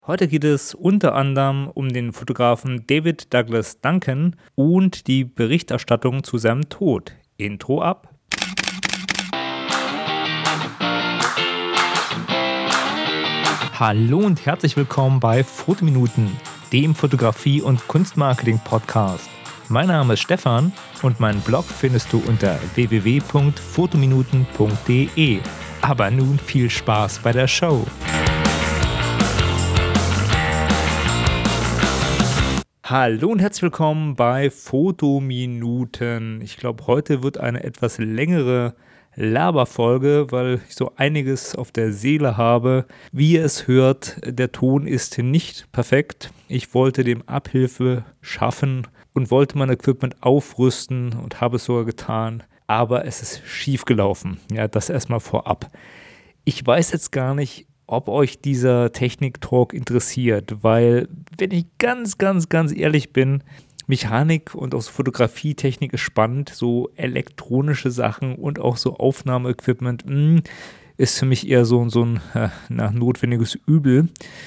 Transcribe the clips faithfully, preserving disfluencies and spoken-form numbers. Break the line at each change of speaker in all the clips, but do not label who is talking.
Heute geht es unter anderem um den Fotografen David Douglas Duncan und die Berichterstattung zu seinem Tod. Intro ab. Hallo und herzlich willkommen bei Fotominuten, dem Fotografie- und Kunstmarketing-Podcast. Mein Name ist Stefan und meinen Blog findest du unter w w w punkt fotominuten punkt d e. Aber nun viel Spaß bei der Show. Hallo und herzlich willkommen bei Fotominuten. Ich glaube, heute wird eine etwas längere Laberfolge, weil ich so einiges auf der Seele habe. Wie ihr es hört, der Ton ist nicht perfekt. Ich wollte dem Abhilfe schaffen und wollte mein Equipment aufrüsten und habe es sogar getan. Aber es ist schief gelaufen. Ja, das erstmal vorab. Ich weiß jetzt gar nicht, ob euch dieser Technik-Talk interessiert, weil, wenn ich ganz, ganz, ganz ehrlich bin, Mechanik und auch so Fotografietechnik ist spannend, so elektronische Sachen und auch so Aufnahmeequipment mh, ist für mich eher so, so ein äh, na, notwendiges Übel.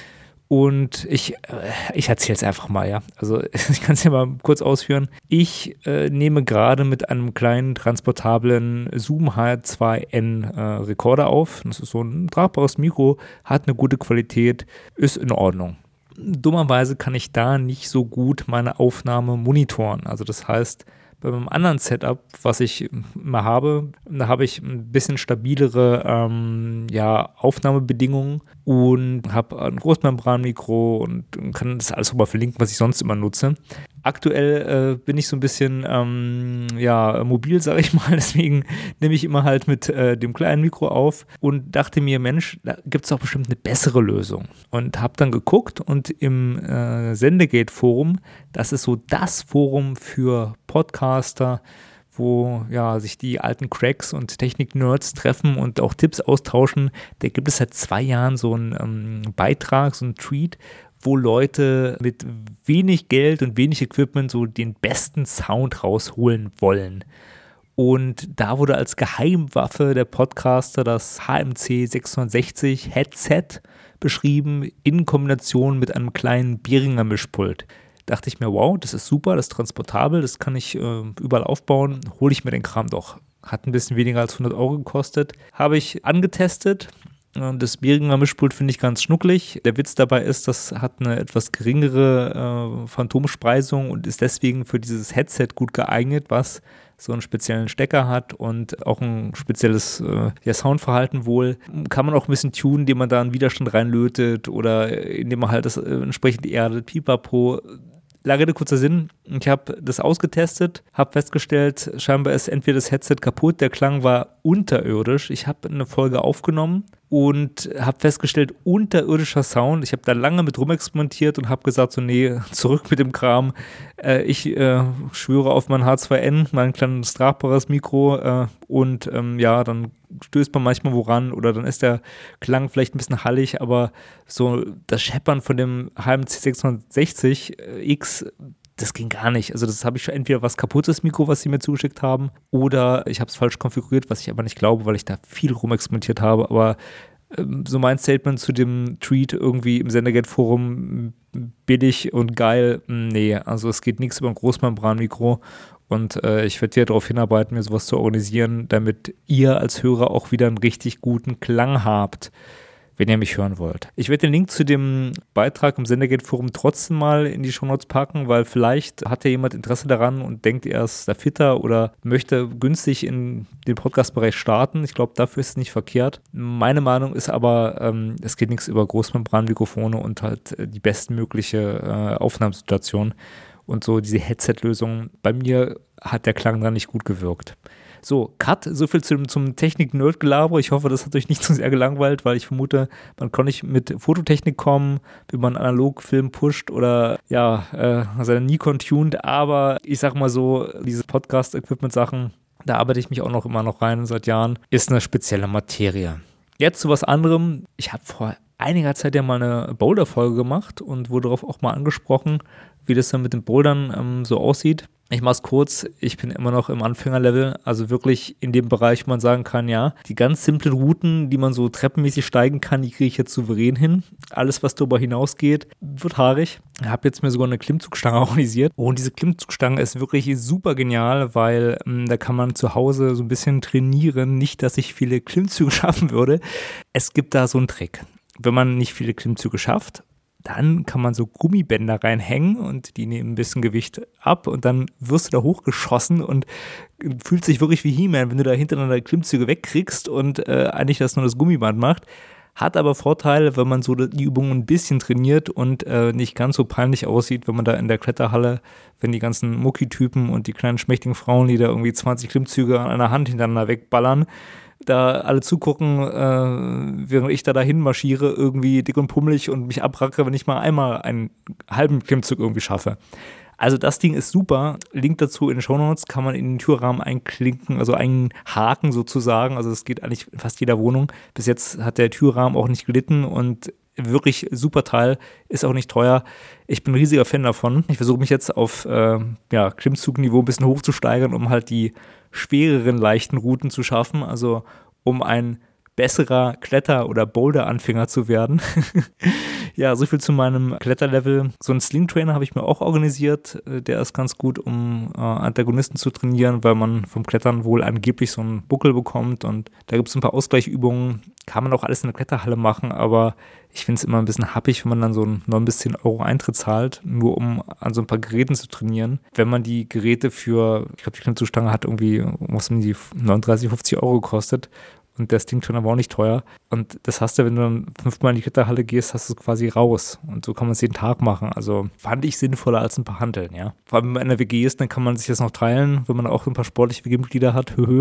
Und ich, äh, ich erzähle es einfach mal, ja. Also ich kann es ja mal kurz ausführen. Ich äh, nehme gerade mit einem kleinen transportablen Zoom H zwei N äh, Rekorder auf. Das ist so ein tragbares Mikro, hat eine gute Qualität, ist in Ordnung. Dummerweise kann ich da nicht so gut meine Aufnahme monitoren. Also das heißt, bei meinem anderen Setup, was ich immer habe, da habe ich ein bisschen stabilere ähm, ja, Aufnahmebedingungen und habe ein Großmembranmikro und kann das alles auch mal verlinken, was ich sonst immer nutze. Aktuell äh, bin ich so ein bisschen ähm, ja, mobil, sage ich mal, deswegen nehme ich immer halt mit äh, dem kleinen Mikro auf und dachte mir, Mensch, da gibt es doch bestimmt eine bessere Lösung. Und habe dann geguckt und im äh, Sendegate-Forum, das ist so das Forum für Podcaster, wo ja, sich die alten Cracks und Technik-Nerds treffen und auch Tipps austauschen. Da gibt es seit zwei Jahren so einen ähm, Beitrag, so einen Tweet, wo Leute mit wenig Geld und wenig Equipment so den besten Sound rausholen wollen. Und da wurde als Geheimwaffe der Podcaster das H M C sechshundertsechzig Headset beschrieben, in Kombination mit einem kleinen Behringer Mischpult. Dachte ich mir, wow, das ist super, das ist transportabel, das kann ich äh, überall aufbauen, hole ich mir den Kram doch. Hat ein bisschen weniger als hundert Euro gekostet. Habe ich angetestet. Das Behringer Mischpult finde ich ganz schnucklig. Der Witz dabei ist, das hat eine etwas geringere äh, Phantomspreisung und ist deswegen für dieses Headset gut geeignet, was so einen speziellen Stecker hat und auch ein spezielles äh, ja, Soundverhalten wohl. Kann man auch ein bisschen tunen, indem man da einen Widerstand reinlötet oder indem man halt das äh, entsprechend erdet, pipapo. Lange Rede, kurzer Sinn, ich habe das ausgetestet, habe festgestellt, scheinbar ist entweder das Headset kaputt, der Klang war unterirdisch. Ich habe eine Folge aufgenommen und habe festgestellt, unterirdischer Sound. Ich habe da lange mit rumexperimentiert und habe gesagt, so nee, zurück mit dem Kram. Äh, ich äh, schwöre auf mein H zwei N, mein kleines tragbares Mikro äh, und ähm, ja, dann stößt man manchmal woran oder dann ist der Klang vielleicht ein bisschen hallig, aber so das Scheppern von dem H M C sechshundertsechzig X, das ging gar nicht. Also das habe ich schon entweder was kaputtes Mikro, was sie mir zugeschickt haben, oder ich habe es falsch konfiguriert, was ich aber nicht glaube, weil ich da viel rumexperimentiert habe, aber ähm, so mein Statement zu dem Tweet irgendwie im Sendegate-Forum, billig und geil, nee, also es geht nichts über ein Großmembranmikro. Und äh, ich werde hier darauf hinarbeiten, mir sowas zu organisieren, damit ihr als Hörer auch wieder einen richtig guten Klang habt, wenn ihr mich hören wollt. Ich werde den Link zu dem Beitrag im Sendegate-Forum trotzdem mal in die Shownotes packen, weil vielleicht hat ja jemand Interesse daran und denkt, er ist der Fitter oder möchte günstig in den Podcast-Bereich starten. Ich glaube, dafür ist es nicht verkehrt. Meine Meinung ist aber, ähm, es geht nichts über Großmembranmikrofone und halt äh, die bestmögliche äh, Aufnahmesituation. Und so diese Headset-Lösung, bei mir hat der Klang da nicht gut gewirkt. So, Cut, so viel zum, zum Technik-Nerd-Gelaber. Ich hoffe, das hat euch nicht zu sehr gelangweilt, weil ich vermute, man kann nicht mit Fototechnik kommen, wie man Analogfilm pusht oder ja, äh, seine Nikon tunt. Aber ich sag mal so, diese Podcast-Equipment-Sachen, da arbeite ich mich auch noch immer noch rein seit Jahren, ist eine spezielle Materie. Jetzt zu was anderem. Ich habe vor einiger Zeit ja mal eine Boulder-Folge gemacht und wurde darauf auch mal angesprochen, wie das dann mit den Bouldern ähm, so aussieht. Ich mach's kurz, ich bin immer noch im Anfängerlevel, also wirklich in dem Bereich, wo man sagen kann, ja, die ganz simplen Routen, die man so treppenmäßig steigen kann, die kriege ich jetzt souverän hin. Alles, was darüber hinausgeht, wird haarig. Ich habe jetzt mir sogar eine Klimmzugstange organisiert und diese Klimmzugstange ist wirklich super genial, weil mh, da kann man zu Hause so ein bisschen trainieren. Nicht, dass ich viele Klimmzüge schaffen würde. Es gibt da so einen Trick. Wenn man nicht viele Klimmzüge schafft, dann kann man so Gummibänder reinhängen und die nehmen ein bisschen Gewicht ab und dann wirst du da hochgeschossen und fühlt sich wirklich wie He-Man, wenn du da hintereinander Klimmzüge wegkriegst und äh, eigentlich das nur das Gummiband macht. Hat aber Vorteile, wenn man so die Übungen ein bisschen trainiert und äh, nicht ganz so peinlich aussieht, wenn man da in der Kletterhalle, wenn die ganzen Mucki-Typen und die kleinen schmächtigen Frauen, die da irgendwie zwanzig Klimmzüge an einer Hand hintereinander wegballern, da alle zugucken, äh, während ich da dahin marschiere, irgendwie dick und pummelig und mich abracke, wenn ich mal einmal einen halben Klimmzug irgendwie schaffe. Also das Ding ist super. Link dazu in den Shownotes, kann man in den Türrahmen einklinken, also einhaken sozusagen. Also das geht eigentlich in fast jeder Wohnung. Bis jetzt hat der Türrahmen auch nicht gelitten und wirklich super Teil, ist auch nicht teuer. Ich bin ein riesiger Fan davon. Ich versuche mich jetzt auf äh, ja, Klimmzugniveau ein bisschen hochzusteigern, um halt die schwereren, leichten Routen zu schaffen, also um ein besserer Kletter- oder Boulder-Anfänger zu werden. Ja, so viel zu meinem Kletterlevel. So einen Sling-Trainer habe ich mir auch organisiert. Der ist ganz gut, um äh, Antagonisten zu trainieren, weil man vom Klettern wohl angeblich so einen Buckel bekommt. Und da gibt es ein paar Ausgleichübungen. Kann man auch alles in der Kletterhalle machen, aber ich finde es immer ein bisschen happig, wenn man dann so einen neun bis zehn Euro Eintritt zahlt, nur um an so ein paar Geräten zu trainieren. Wenn man die Geräte für, ich glaube, die Klimmzugstange hat irgendwie, was haben die, neununddreißig, fünfzig Euro gekostet. Und der Sting-Trainer war auch nicht teuer. Und das hast du, wenn du dann fünfmal in die Kletterhalle gehst, hast du es quasi raus. Und so kann man es jeden Tag machen. Also fand ich sinnvoller als ein paar Hanteln, ja. Vor allem, wenn man in der W G ist, dann kann man sich das noch teilen, wenn man auch ein paar sportliche W G-Mitglieder hat. Höhö.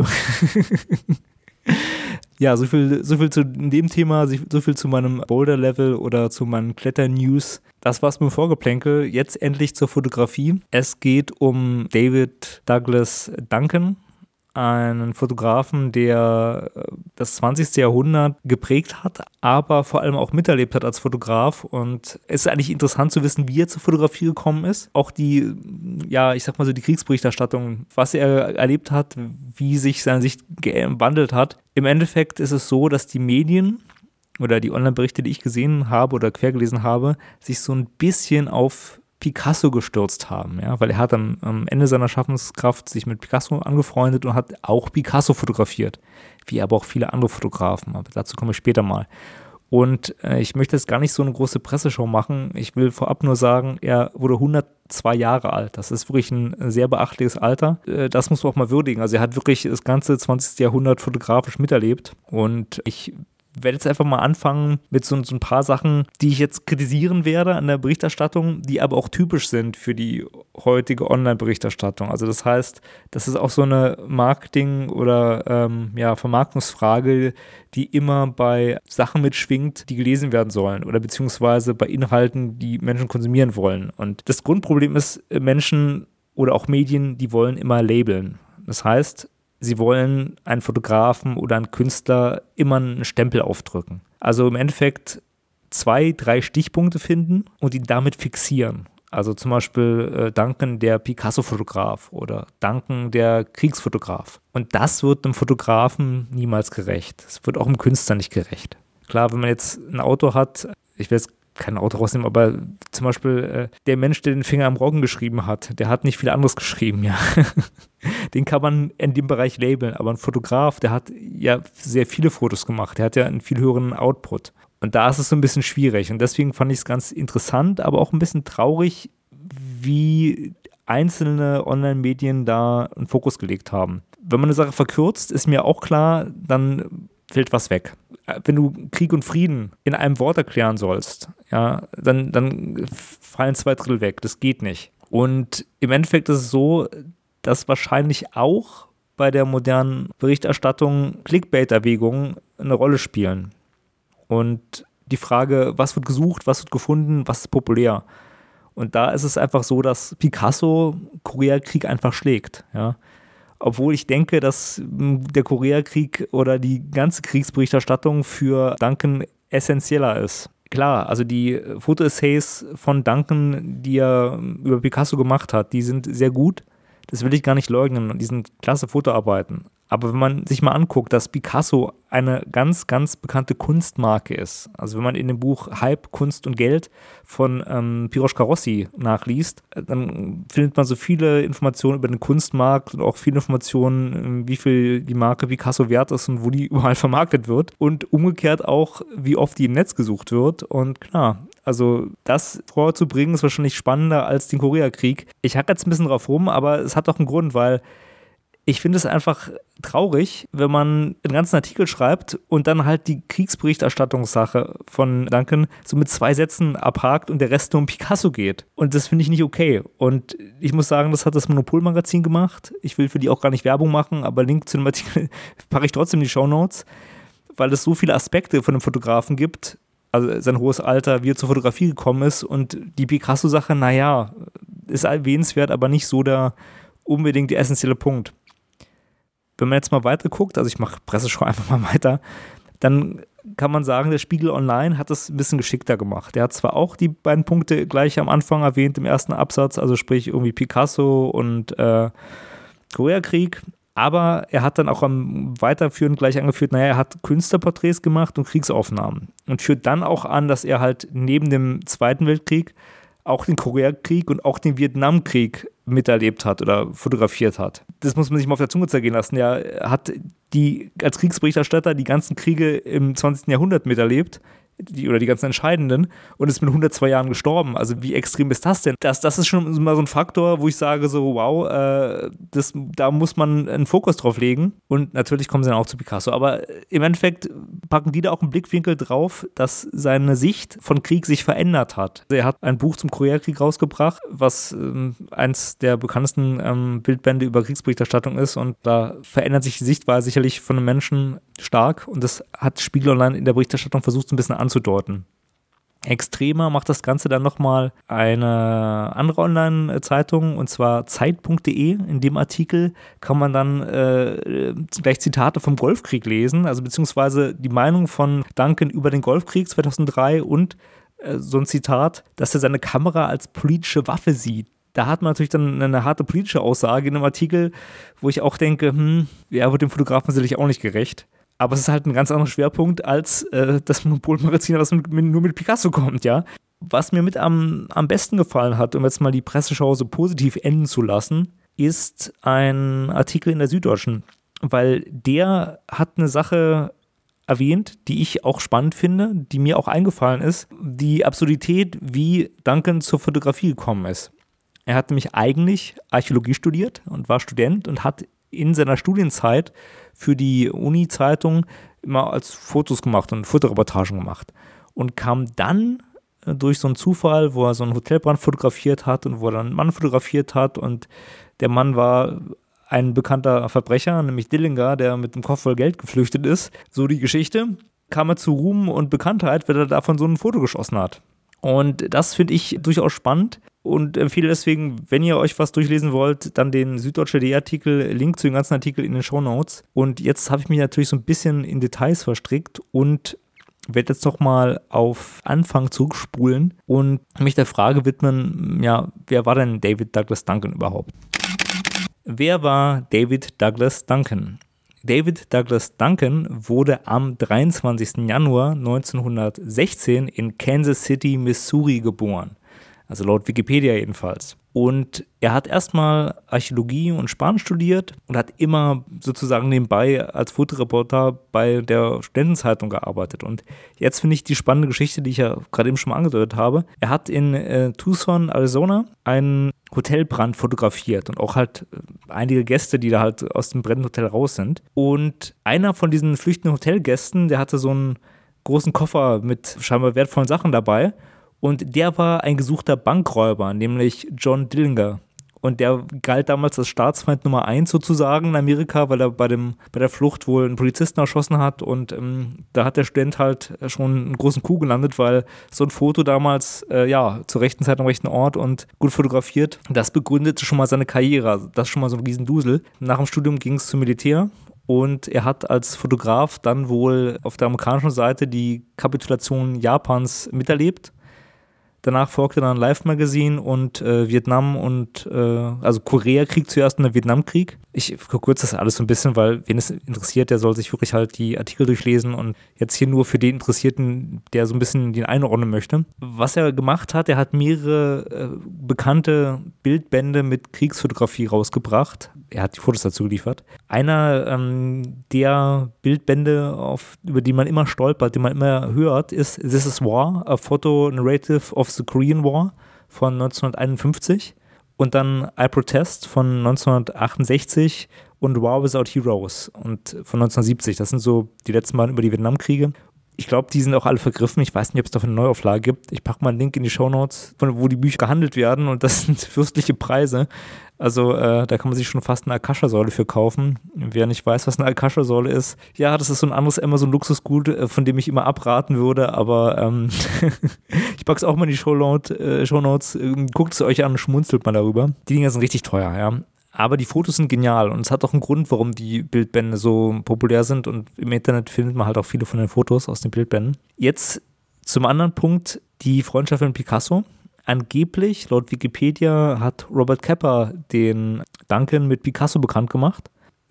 Ja, so viel, so viel zu dem Thema, so viel zu meinem Boulder-Level oder zu meinen Kletter-News. Das war's mit dem Vorgeplänkel. Jetzt endlich zur Fotografie. Es geht um David Douglas Duncan, einen Fotografen, der das zwanzigste Jahrhundert geprägt hat, aber vor allem auch miterlebt hat als Fotograf. Und es ist eigentlich interessant zu wissen, wie er zur Fotografie gekommen ist. Auch die, ja, ich sag mal so die Kriegsberichterstattung, was er erlebt hat, wie sich seine Sicht gewandelt hat. Im Endeffekt ist es so, dass die Medien oder die Online-Berichte, die ich gesehen habe oder quergelesen habe, sich so ein bisschen auf Picasso gestürzt haben, ja, weil er hat am, am Ende seiner Schaffenskraft sich mit Picasso angefreundet und hat auch Picasso fotografiert, wie aber auch viele andere Fotografen, aber dazu komme ich später mal. Und äh, ich möchte jetzt gar nicht so eine große Presseshow machen, ich will vorab nur sagen, er wurde hundertzwei Jahre alt, das ist wirklich ein sehr beachtliches Alter, äh, das muss man auch mal würdigen, also er hat wirklich das ganze zwanzigste Jahrhundert fotografisch miterlebt und ich werde jetzt einfach mal anfangen mit so, so ein paar Sachen, die ich jetzt kritisieren werde an der Berichterstattung, die aber auch typisch sind für die heutige Online-Berichterstattung. Also das heißt, das ist auch so eine Marketing- oder ähm, ja, Vermarktungsfrage, die immer bei Sachen mitschwingt, die gelesen werden sollen oder beziehungsweise bei Inhalten, die Menschen konsumieren wollen. Und das Grundproblem ist, Menschen oder auch Medien, die wollen immer labeln. Das heißt, sie wollen einen Fotografen oder einen Künstler immer einen Stempel aufdrücken. Also im Endeffekt zwei, drei Stichpunkte finden und ihn damit fixieren. Also zum Beispiel äh, Duncan, der Picasso-Fotograf oder Duncan, der Kriegsfotograf. Und das wird einem Fotografen niemals gerecht. Es wird auch einem Künstler nicht gerecht. Klar, wenn man jetzt ein Auto hat, ich will jetzt kein Auto rausnehmen, aber zum Beispiel äh, der Mensch, der den Finger am Roggen geschrieben hat, der hat nicht viel anderes geschrieben, ja. Den kann man in dem Bereich labeln, aber ein Fotograf, der hat ja sehr viele Fotos gemacht, der hat ja einen viel höheren Output. Und da ist es so ein bisschen schwierig und deswegen fand ich es ganz interessant, aber auch ein bisschen traurig, wie einzelne Online-Medien da einen Fokus gelegt haben. Wenn man eine Sache verkürzt, ist mir auch klar, dann fällt was weg. Wenn du Krieg und Frieden in einem Wort erklären sollst, ja, dann, dann fallen zwei Drittel weg. Das geht nicht. Und im Endeffekt ist es so, dass wahrscheinlich auch bei der modernen Berichterstattung Clickbait-Erwägungen eine Rolle spielen. Und die Frage, was wird gesucht, was wird gefunden, was ist populär? Und da ist es einfach so, dass Picasso Koreakrieg einfach schlägt, ja. Obwohl ich denke, dass der Koreakrieg oder die ganze Kriegsberichterstattung für Duncan essentieller ist. Klar, also die Foto-Essays von Duncan, die er über Picasso gemacht hat, die sind sehr gut. Das will ich gar nicht leugnen. Die sind klasse Fotoarbeiten. Aber wenn man sich mal anguckt, dass Picasso eine ganz, ganz bekannte Kunstmarke ist, also wenn man in dem Buch Hype, Kunst und Geld von ähm, Piroshka Rossi nachliest, dann findet man so viele Informationen über den Kunstmarkt und auch viele Informationen, wie viel die Marke Picasso wert ist und wo die überall vermarktet wird. Und umgekehrt auch, wie oft die im Netz gesucht wird. Und klar, also das vorzubringen ist wahrscheinlich spannender als den Koreakrieg. Ich hacke jetzt ein bisschen drauf rum, aber es hat doch einen Grund, weil ich finde es einfach traurig, wenn man einen ganzen Artikel schreibt und dann halt die Kriegsberichterstattungssache von Duncan so mit zwei Sätzen abhakt und der Rest nur um Picasso geht. Und das finde ich nicht okay. Und ich muss sagen, das hat das Monopol-Magazin gemacht. Ich will für die auch gar nicht Werbung machen, aber Link zu dem Artikel packe ich trotzdem in die Shownotes, weil es so viele Aspekte von dem Fotografen gibt, also sein hohes Alter, wie er zur Fotografie gekommen ist und die Picasso-Sache, naja, ist erwähnenswert, aber nicht so der unbedingt der essentielle Punkt. Wenn man jetzt mal weiter guckt, also ich mache Presseschau einfach mal weiter, dann kann man sagen, der Spiegel Online hat das ein bisschen geschickter gemacht. Der hat zwar auch die beiden Punkte gleich am Anfang erwähnt im ersten Absatz, also sprich irgendwie Picasso und äh, Koreakrieg, aber er hat dann auch am Weiterführen gleich angeführt, naja, er hat Künstlerporträts gemacht und Kriegsaufnahmen und führt dann auch an, dass er halt neben dem Zweiten Weltkrieg auch den Koreakrieg und auch den Vietnamkrieg miterlebt hat oder fotografiert hat. Das muss man sich mal auf der Zunge zergehen lassen. Er hat die als Kriegsberichterstatter die ganzen Kriege im zwanzigsten Jahrhundert miterlebt, die, oder die ganzen entscheidenden, und ist mit hundertzwei Jahren gestorben. Also wie extrem ist das denn? Das, das ist schon mal so ein Faktor, wo ich sage so, wow, äh, das, da muss man einen Fokus drauf legen. Und natürlich kommen sie dann auch zu Picasso. Aber im Endeffekt packen die da auch einen Blickwinkel drauf, dass seine Sicht von Krieg sich verändert hat. Er hat ein Buch zum Koreakrieg rausgebracht, was ähm, eins der bekanntesten ähm, Bildbände über Kriegsberichterstattung ist. Und da verändert sich die Sichtweise sicherlich von einem Menschen stark. Und das hat Spiegel Online in der Berichterstattung versucht, so ein bisschen anzudeuten. Extremer macht das Ganze dann nochmal eine andere Online-Zeitung, und zwar Zeit punkt de. In dem Artikel kann man dann äh, gleich Zitate vom Golfkrieg lesen, also beziehungsweise die Meinung von Duncan über den Golfkrieg zweitausenddrei und äh, so ein Zitat, dass er seine Kamera als politische Waffe sieht. Da hat man natürlich dann eine harte politische Aussage in einem Artikel, wo ich auch denke, hm, ja, wird dem Fotografen sicherlich auch nicht gerecht. Aber es ist halt ein ganz anderer Schwerpunkt als äh, das Monopol-Magazin, was mit, mit, nur mit Picasso kommt, ja. Was mir mit am, am besten gefallen hat, um jetzt mal die Presseschau so positiv enden zu lassen, ist ein Artikel in der Süddeutschen, weil der hat eine Sache erwähnt, die ich auch spannend finde, die mir auch eingefallen ist, die Absurdität, wie Duncan zur Fotografie gekommen ist. Er hat nämlich eigentlich Archäologie studiert und war Student und hat in seiner Studienzeit für die Uni-Zeitung immer als Fotos gemacht und Fotoreportagen gemacht und kam dann durch so einen Zufall, wo er so einen Hotelbrand fotografiert hat und wo er dann einen Mann fotografiert hat, und der Mann war ein bekannter Verbrecher, nämlich Dillinger, der mit dem Koffer voll Geld geflüchtet ist. So die Geschichte. Kam er zu Ruhm und Bekanntheit, weil er davon so ein Foto geschossen hat. Und das finde ich durchaus spannend und empfehle deswegen, wenn ihr euch was durchlesen wollt, dann den Süddeutsche.de Artikel, Link zu dem ganzen Artikel in den Shownotes. Und jetzt habe ich mich natürlich so ein bisschen in Details verstrickt und werde jetzt noch mal auf Anfang zurückspulen und mich der Frage widmen, ja, wer war denn David Douglas Duncan überhaupt? Wer war David Douglas Duncan? David Douglas Duncan wurde am dreiundzwanzigsten Januar neunzehnhundertsechzehn in Kansas City, Missouri geboren. Also laut Wikipedia jedenfalls. Und er hat erstmal Archäologie und Spanisch studiert und hat immer sozusagen nebenbei als Fotoreporter bei der Studentenzeitung gearbeitet. Und jetzt finde ich die spannende Geschichte, die ich ja gerade eben schon mal angedeutet habe. Er hat in äh, Tucson, Arizona, einen Hotelbrand fotografiert und auch halt einige Gäste, die da halt aus dem brennenden Hotel raus sind. Und einer von diesen flüchtenden Hotelgästen, der hatte so einen großen Koffer mit scheinbar wertvollen Sachen dabei. Und der war ein gesuchter Bankräuber, nämlich John Dillinger. Und der galt damals als Staatsfeind Nummer eins sozusagen in Amerika, weil er bei, dem, bei der Flucht wohl einen Polizisten erschossen hat. Und ähm, da hat der Student halt schon einen großen Coup gelandet, weil so ein Foto damals, äh, ja, zur rechten Zeit am rechten Ort und gut fotografiert, das begründete schon mal seine Karriere. Also das ist schon mal so ein Riesendusel. Nach dem Studium ging es zum Militär. Und er hat als Fotograf dann wohl auf der amerikanischen Seite die Kapitulation Japans miterlebt. Danach folgte dann Life Magazine und äh, Vietnam und äh, also Koreakrieg zuerst und der Vietnamkrieg. Ich verkürze das alles so ein bisschen, weil wen es interessiert, der soll sich wirklich halt die Artikel durchlesen und jetzt hier nur für den Interessierten, der so ein bisschen den einordnen möchte. Was er gemacht hat, er hat mehrere äh, bekannte Bildbände mit Kriegsfotografie rausgebracht. Er hat die Fotos dazu geliefert. Einer ähm, der Bildbände, auf, über die man immer stolpert, den man immer hört, ist This is War, a Photo Narrative of the Korean War von neunzehnhunderteinundfünfzig und dann I Protest von neunzehnhundertachtundsechzig und War Without Heroes und von neunzehnhundertsiebzig. Das sind so die letzten beiden über die Vietnamkriege. Ich glaube, die sind auch alle vergriffen. Ich weiß nicht, ob es dafür eine Neuauflage gibt. Ich packe mal einen Link in die Shownotes, wo die Bücher gehandelt werden und das sind fürstliche Preise. Also äh, da kann man sich schon fast eine Akasha-Säule für kaufen. Wer nicht weiß, was eine Akasha-Säule ist, ja, das ist so ein anderes Amazon-Luxusgut, äh, von dem ich immer abraten würde, aber ähm, ich packe es auch mal in die Shownote, äh, Shownotes. Äh, guckt es euch an und schmunzelt mal darüber. Die Dinger sind richtig teuer, ja. Aber die Fotos sind genial und es hat auch einen Grund, warum die Bildbände so populär sind und im Internet findet man halt auch viele von den Fotos aus den Bildbänden. Jetzt zum anderen Punkt, die Freundschaft mit Picasso. Angeblich, laut Wikipedia, hat Robert Capa den Duncan mit Picasso bekannt gemacht.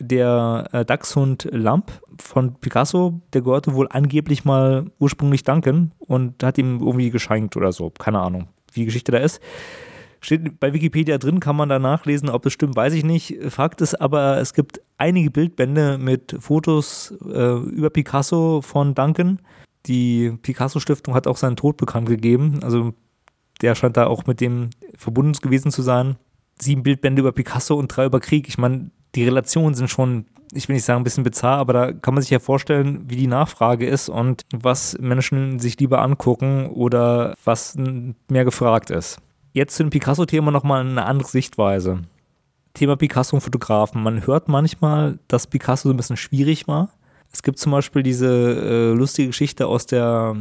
Der äh, Dachshund Lamp von Picasso, der gehörte wohl angeblich mal ursprünglich Duncan und hat ihm irgendwie geschenkt oder so. Keine Ahnung, wie die Geschichte da ist. Steht bei Wikipedia drin, kann man da nachlesen, ob das stimmt, weiß ich nicht. Fakt ist aber, es gibt einige Bildbände mit Fotos äh, über Picasso von Duncan. Die Picasso-Stiftung hat auch seinen Tod bekannt gegeben. Also der scheint da auch mit dem verbunden gewesen zu sein. Sieben Bildbände über Picasso und drei über Krieg. Ich meine, die Relationen sind schon, ich will nicht sagen ein bisschen bizarr, aber da kann man sich ja vorstellen, wie die Nachfrage ist und was Menschen sich lieber angucken oder was mehr gefragt ist. Jetzt zu dem Picasso-Thema nochmal eine andere Sichtweise. Thema Picasso und Fotografen. Man hört manchmal, dass Picasso so ein bisschen schwierig war. Es gibt zum Beispiel diese äh, lustige Geschichte aus der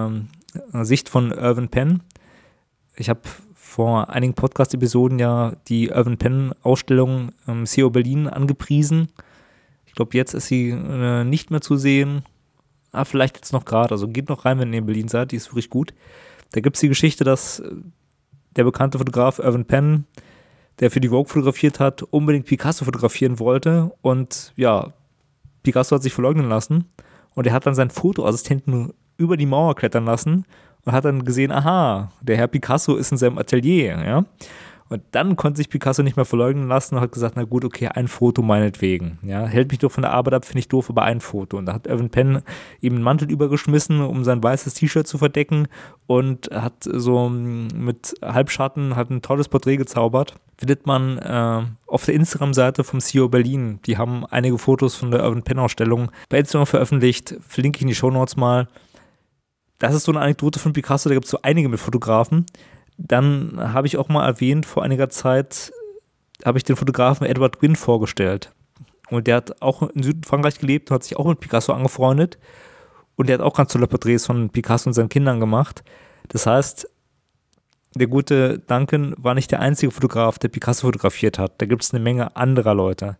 äh, Sicht von Irving Penn. Ich habe vor einigen Podcast-Episoden ja die Irving Penn-Ausstellung im C E O Berlin angepriesen. Ich glaube, jetzt ist sie äh, nicht mehr zu sehen. Ah, vielleicht jetzt noch gerade. Also geht noch rein, wenn ihr in Berlin seid. Die ist wirklich gut. Da gibt es die Geschichte, dass der bekannte Fotograf Irving Penn, der für die Vogue fotografiert hat, unbedingt Picasso fotografieren wollte und ja, Picasso hat sich verleugnen lassen und er hat dann seinen Fotoassistenten über die Mauer klettern lassen und hat dann gesehen, aha, der Herr Picasso ist in seinem Atelier, ja. Und dann konnte sich Picasso nicht mehr verleugnen lassen und hat gesagt, na gut, okay, ein Foto meinetwegen. Ja, hält mich doch von der Arbeit ab, finde ich doof, aber ein Foto. Und da hat Irving Penn ihm einen Mantel übergeschmissen, um sein weißes T-Shirt zu verdecken und hat so mit Halbschatten hat ein tolles Porträt gezaubert. Findet man äh, auf der Instagram-Seite vom C E O Berlin. Die haben einige Fotos von der Irving Penn-Ausstellung bei Instagram veröffentlicht. Verlinke ich in die Shownotes mal. Das ist so eine Anekdote von Picasso, da gibt es so einige mit Fotografen. Dann habe ich auch mal erwähnt, vor einiger Zeit habe ich den Fotografen Edward Gwynn vorgestellt. Und der hat auch in Südfrankreich gelebt und hat sich auch mit Picasso angefreundet. Und der hat auch ganz tolle Porträts von Picasso und seinen Kindern gemacht. Das heißt, der gute Duncan war nicht der einzige Fotograf, der Picasso fotografiert hat. Da gibt es eine Menge anderer Leute.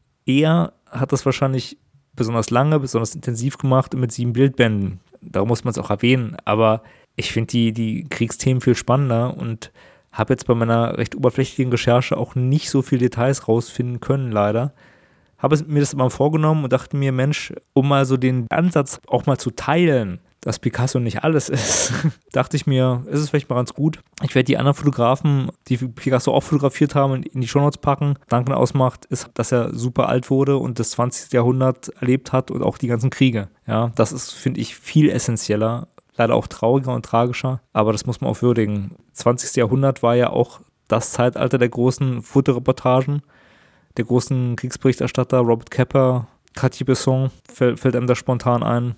Er hat das wahrscheinlich besonders lange, besonders intensiv gemacht und mit sieben Bildbänden. Darum muss man es auch erwähnen. Aber ich finde die, die Kriegsthemen viel spannender und habe jetzt bei meiner recht oberflächlichen Recherche auch nicht so viele Details rausfinden können, leider. Habe mir das mal vorgenommen und dachte mir, Mensch, um mal so den Ansatz auch mal zu teilen, dass Picasso nicht alles ist, dachte ich mir, ist es vielleicht mal ganz gut. Ich werde die anderen Fotografen, die Picasso auch fotografiert haben, in die Shownotes packen. Duncan ausmacht, ist, dass er super alt wurde und das zwanzigste Jahrhundert erlebt hat und auch die ganzen Kriege. Ja, das ist, finde ich, viel essentieller. Leider auch trauriger und tragischer, aber das muss man auch würdigen. zwanzigste Jahrhundert war ja auch das Zeitalter der großen Fotoreportagen, der großen Kriegsberichterstatter, Robert Capa, Cartier-Bresson, fällt, fällt einem da spontan ein.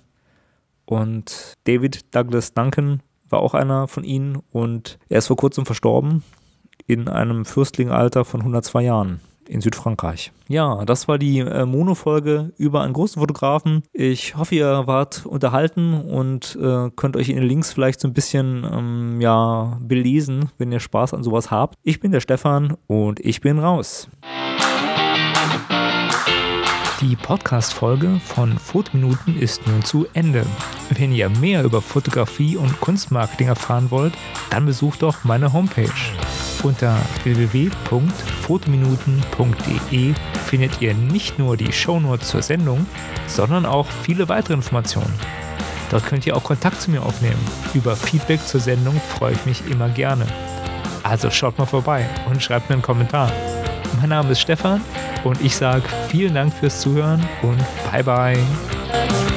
Und David Douglas Duncan war auch einer von ihnen und er ist vor kurzem verstorben in einem fürstlichen Alter von hundertzwei Jahren. In Südfrankreich. Ja, das war die äh, Mono-Folge über einen großen Fotografen. Ich hoffe, ihr wart unterhalten und äh, könnt euch in den Links vielleicht so ein bisschen ähm, ja, belesen, wenn ihr Spaß an sowas habt. Ich bin der Stefan und ich bin raus. Die Podcast-Folge von Fotominuten ist nun zu Ende. Wenn ihr mehr über Fotografie und Kunstmarketing erfahren wollt, dann besucht doch meine Homepage. Unter w w w punkt fotominuten punkt de findet ihr nicht nur die Shownotes zur Sendung, sondern auch viele weitere Informationen. Dort könnt ihr auch Kontakt zu mir aufnehmen. Über Feedback zur Sendung freue ich mich immer gerne. Also schaut mal vorbei und schreibt mir einen Kommentar. Mein Name ist Stefan und ich sage vielen Dank fürs Zuhören und bye bye.